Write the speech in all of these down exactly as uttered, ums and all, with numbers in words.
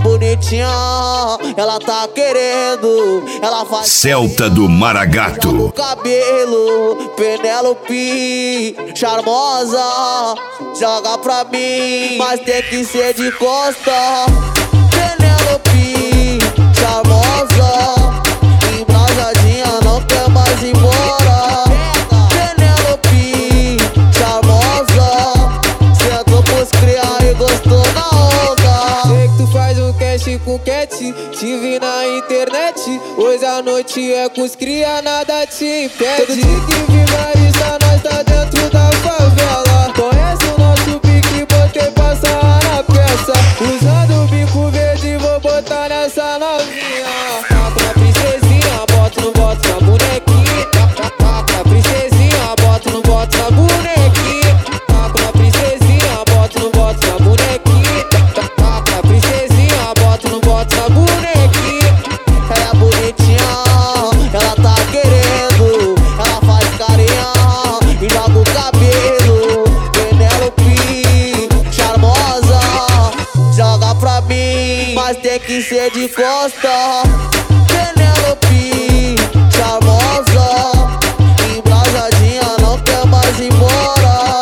bonitinha, ela tá querendo. Ela faz Celta do Maragato. Cabelo, Penélope, charmosa, joga pra mim, mas tem que ser de costa. Penélope, charmosa, embrasadinha, não quer mais ir embora. Penélope, charmosa, sentou pros cria e gostou na onda. Sei que tu faz um cast com cat, te vi na internet. Hoje a noite é com os cria, nada te impede. Todo dia que vigarista, nós tá dentro da favela. Conhece o nosso pique, botei pra sarrar na peça. Usando o bico verde, vou botar nessa novinha. Pra princesinha, bota no bota na bonequinha. Pra princesinha, bota no bota na bonequinha. Pra princesinha, bota no bota na bonequinha. Pra princesinha, bota no bota na bonequinha. Ela é bonitinha, ela tá querendo. Ela faz carinha e joga o cabelo. Penélope, charmosa, joga pra mim, mas tem que ser de costa. Penélope, charmosa, embrasadinha, não quer mais ir embora.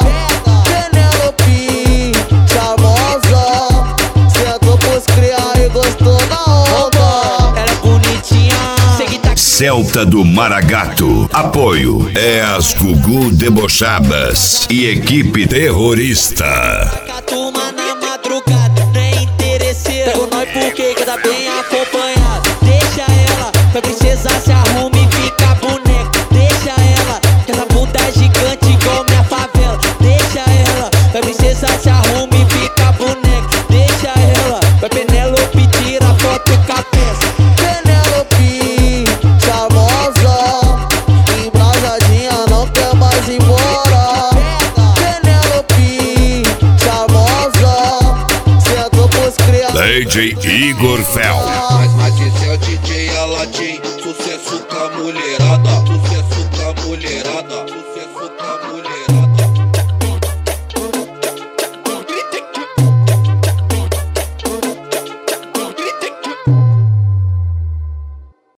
Penélope, charmosa, sentou pros cria e gostou na onda. Ela é bonitinha, Celta do Maragato. Apoio é as Gugu Debochadas e equipe terrorista. a turma na madrugada, nem interesseira. Pega nós porque que tá bem acompanhado. Deixa ela, pra princesa se arruma e fica boneca. Deixa ela, que essa bunda é gigante igual minha favela. Deixa ela, pra princesa se arruma e fica boneca. Deixa ela, pra Penélope tira foto com a peça. Penélope, charmosa, embrasadinha, não quer mais ir embora. Penélope, charmosa, sentou pros cria. D J Igor Fel. Mas, mas disse é o D J, ela te